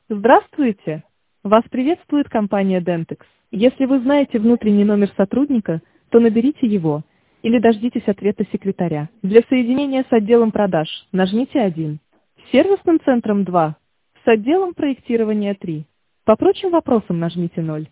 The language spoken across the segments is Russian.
Здравствуйте! Вас приветствует компания Dentex. Если вы знаете внутренний номер сотрудника, то наберите его или дождитесь ответа секретаря. Для соединения с отделом продаж нажмите 1, с сервисным центром 2, с отделом проектирования 3. По прочим вопросам нажмите 0.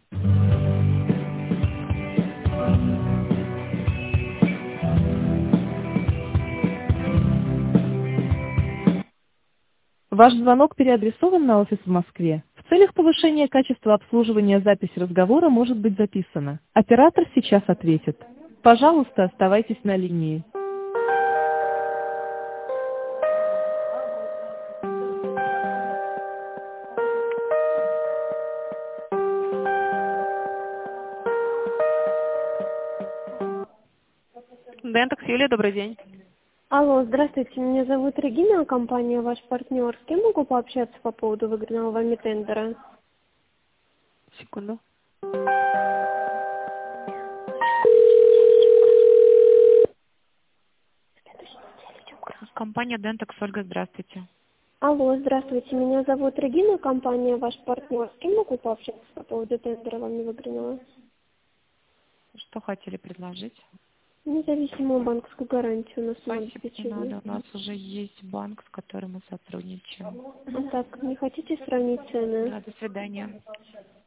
Ваш звонок переадресован на офис в Москве. В целях повышения качества обслуживания запись разговора может быть записана. Оператор сейчас ответит. Пожалуйста, оставайтесь на линии. Дентекс, Юлия, добрый день. Алло, здравствуйте, меня зовут Регина, компания «Ваш партнер». С кем могу пообщаться по поводу выигранного вами тендера? Секунду. Компания Дентекс, Ольга, здравствуйте. Алло, здравствуйте, меня зовут Регина, компания «Ваш партнер». С кем могу пообщаться по поводу тендера вами выигранного? Что хотели предложить? Независимую банковскую гарантию у нас на Спасибо, не обеспечение. надо. У нас уже есть банк, с которым мы сотрудничаем. А так, не хотите сравнить цены? Да, до свидания.